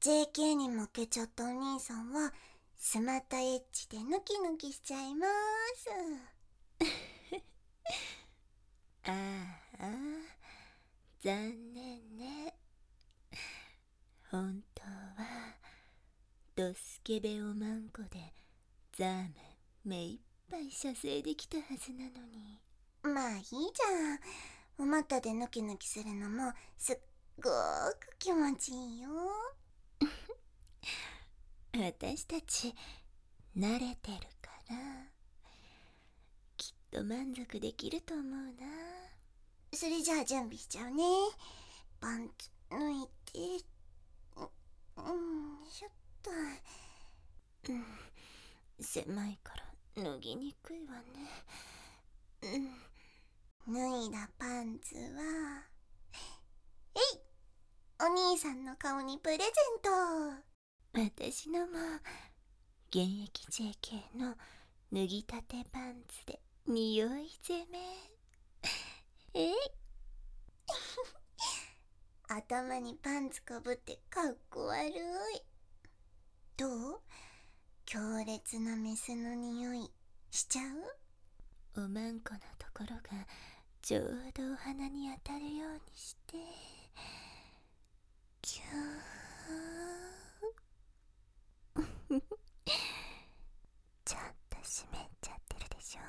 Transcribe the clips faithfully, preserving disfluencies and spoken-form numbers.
ジェーケー に負けちゃったお兄さんはスマタエッジでヌキヌキしちゃいます。 ああ、残念ね。本当はドスケベおまんこでザーメン目いっぱい射精できたはずなのに。 まあいいじゃん。お股でヌキヌキするのもすっごーく気持ちいいよ。 私たち慣れてるからきっと満足できると思うな。 それじゃあ準備しちゃうね。パンツ脱いで、ううんちょっと、 うん、狭いから脱ぎにくいわね。 うん、脱いだパンツはえい、お兄さんの顔にプレゼント。 私のも現役 ジェーケー の脱ぎたてパンツで匂い攻め。えい頭にパンツかぶってかっこ悪い。どう？強烈なメスの匂いしちゃう？おまんこのところがちょうどお鼻に当たるようにしてキューちゃんと湿っちゃってるでしょ。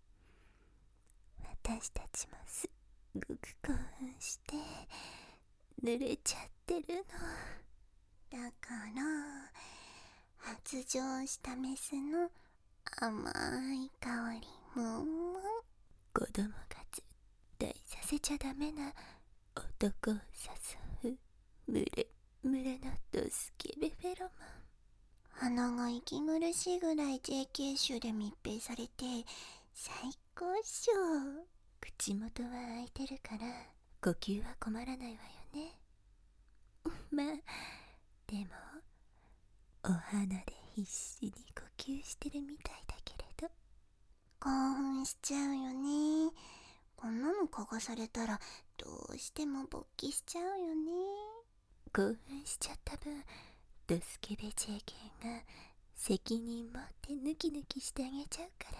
私たちもすっごく興奮して濡れちゃってるの。 だから発情したメスの甘い香りも子供が絶対させちゃダメな男を誘うムレムレのドスケベフェロモン。 鼻が息苦しいぐらい ジェーケー 種で密閉されて最高っしょ。 口元は開いてるから呼吸は困らないわよね。まあでもお鼻で必死に呼吸してるみたいだけれど。 興奮しちゃうよね。こんなの嗅がされたらどうしても勃起しちゃうよね。 興奮しちゃった分ドスケベ ジェーケー が責任持ってヌキヌキしてあげちゃうから。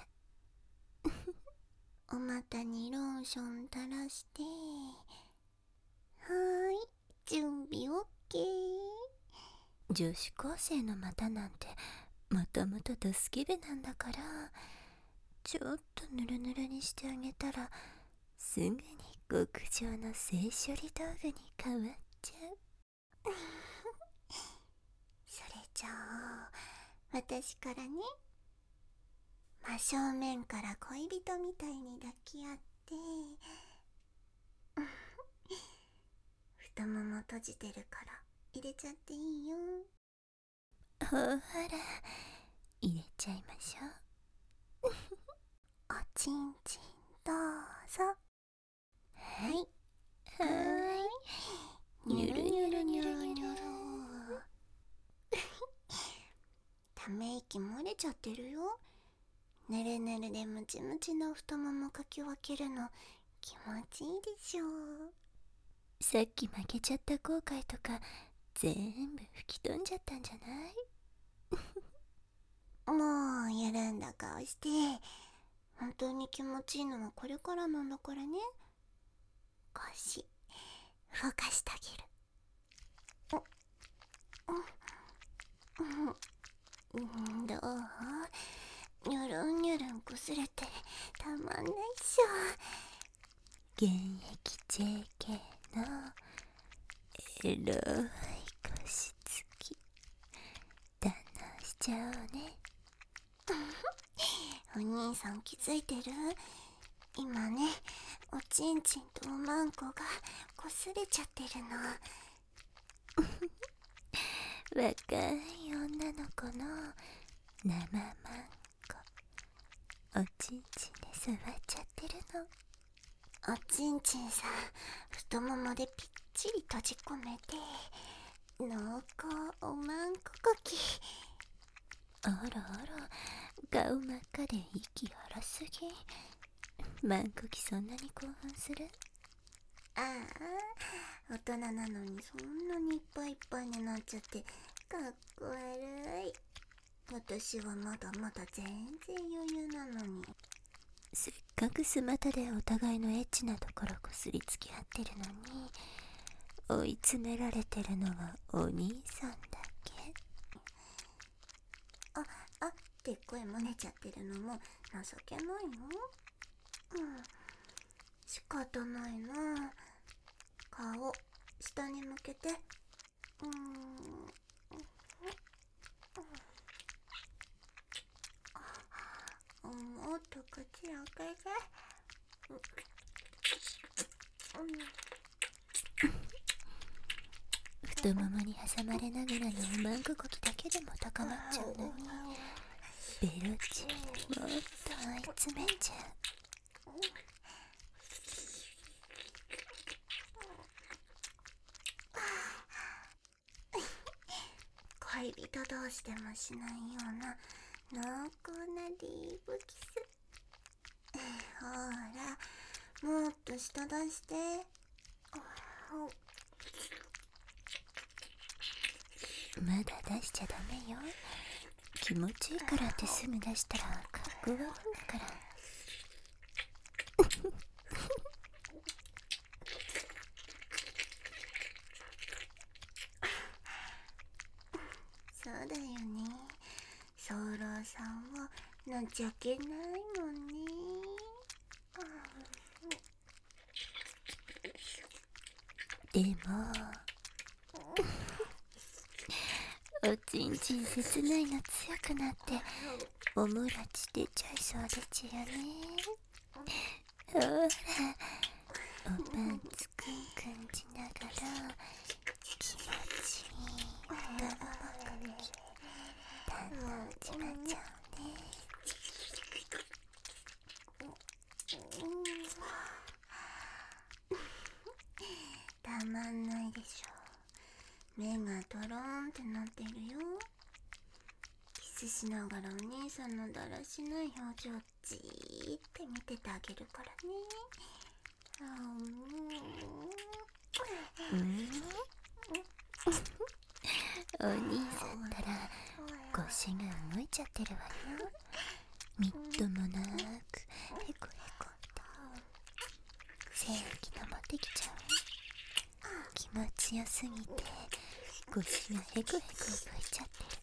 お股にローション垂らして、はーい、準備 オーケー。 女子高生の股なんてもともとドスケベなんだからちょっとヌルヌルにしてあげたらすぐに極上の性処理道具に変わっちゃう。 それじゃあ私からね。真正面から恋人みたいに抱き合って太もも閉じてるから入れちゃっていいよ。 ほら入れちゃいましょう。 おちんちんどうぞ。 はいはーい、にゅるにゅるにゅるにゅる。 ため息漏れちゃってるよ。ぬるぬるでムチムチの太ももかき分けるの気持ちいいでしょう。 さっき負けちゃった後悔とか全部吹き飛んじゃったんじゃない？ もう緩んだ顔して、本当に気持ちいいのはこれからなんだからね。腰動かしてあげる。う、う、うん、どう？にゅるんにゅるんこすれてたまんないっしょ。 現役 ジェーケー のエロい腰つき堪能しちゃおうね。 お兄さん気づいてる？今ね、おちんちんとおまんこがこすれちゃってるの。 若い女の子の生マンコおちんちんで触っちゃってるの。 おちんちんさ、太ももでぴっちり閉じ込めて濃厚おまんここき。 あらあら顔真っ赤で息荒すぎ。マンコキそんなに興奮する？ ああ、大人なのにそんなにいっぱいいっぱいになっちゃってかっこ悪い。私はまだまだ全然余裕なのに。 せっかくスマタでお互いのエッチなところこすりつき合ってるのに、追い詰められてるのはお兄さんだけ。 あ、あって声漏れちゃってるのも情けないの。うん、仕方ないな。顔下に向けて。うーん、もっと口開けて。 太ももに挟まれながらのうまんここきだけでも高まっちゃうのに、ベロチもっと追い詰めちゃう。 恋人同士でもしないような濃厚なディープキス。ほら、もっと舌出して。 まだ出しちゃダメよ。気持ちいいからってすぐ出したらかっこ悪いんだから。 そうだよね。ソーラーさんは情けないもんね。 でもおちんちん切ないの強くなっておもらち出ちゃいそうでちよね。ほら、おパンツくんくんじながら気持ちいい太ももかみだんだんちまっちゃうね。 たまんないでしょ。目がトローンってなってるよ。キスしながらお兄さんのだらしない表情じーって見ててあげるからね。 うん、お兄さんったら腰が動いちゃってるわよ。みっともなくへこへこって精液が持ってきちゃう。気持ちよすぎて腰がへこへこ動いちゃってる。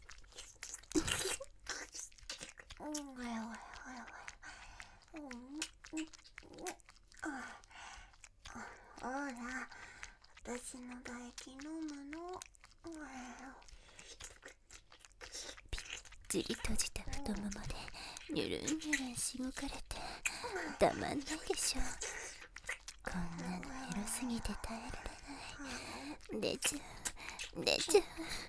ほら、私の唾液飲むの。 ぴっちり閉じた太ももでニュルンニュルンしごかれてたまんないでしょ。こんなのエロすぎて耐えられない。出ちゃう出ちゃう。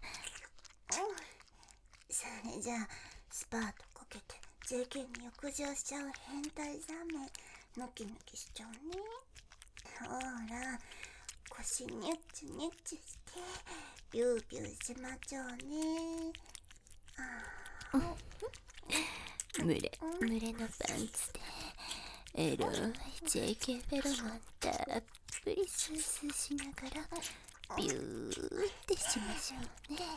それじゃあスパートかけて ジェーケー に浴場しちゃう変態ザメノキノキしちゃうね。ほら、腰ニュッチュニュッチュしてビュービューしまちょうね。 群れ群れのパンツでエロい ジェーケー フェロモンたっぷりスースーしながらビューってしましょうね。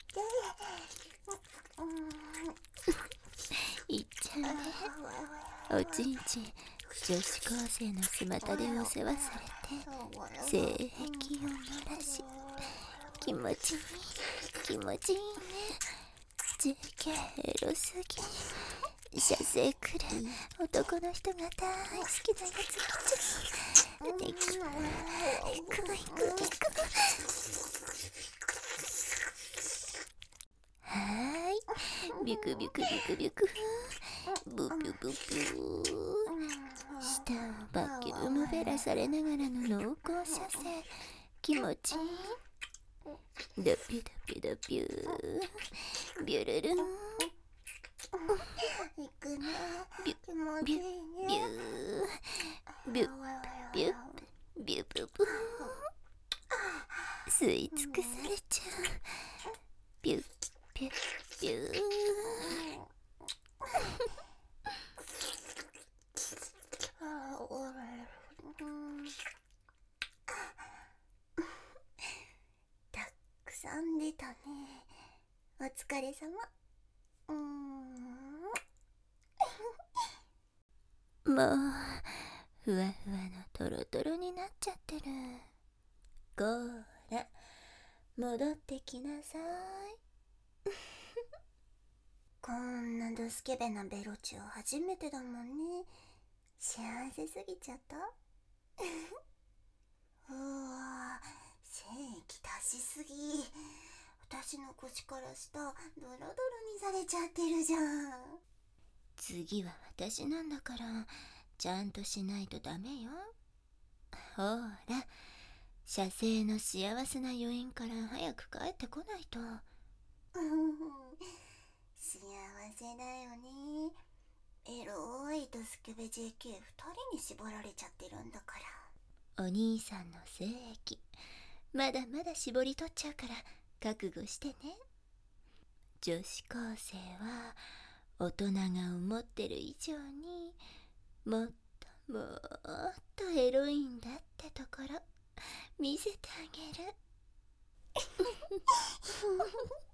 いっちゃうね。おちんちん女子高生のスマタでお世話されて性癖を漏らし気持ちいい気持ちいいね。 ジェーケー エロすぎ。射精くる男の人が大好きなやつ来ちゃう。行く行く行く行く。はーい、ビュクビュクビュクビュクブビュブビュ舌をバキュームフェラされながらの濃厚射精気持ちいい。ドピュドピュドピュービュルルンいくね。 ビュ気持ちいいビュビね。 ュビュビュビュブブ吸い尽くされちゃう。ビュビュビューさんでたね。お疲れ様。うーん。 もうふわふわのトロトロになっちゃってる。こーら戻ってきなさい。 こんなドスケベなベロチュー初めてだもんね。幸せすぎちゃった。うわぁ、精液出しすぎ。私の腰から下ドロドロにされちゃってるじゃん。 次は私なんだからちゃんとしないとダメよ。ほら、射精の幸せな余韻から早く帰ってこないと。 幸せだよね。エロいドスケベ ジェーケーふたりに絞られちゃってるんだから。 お兄さんの精液まだまだ絞り取っちゃうから覚悟してね。女子高生は大人が思ってる以上にもっともっとエロいんだってところ見せてあげる。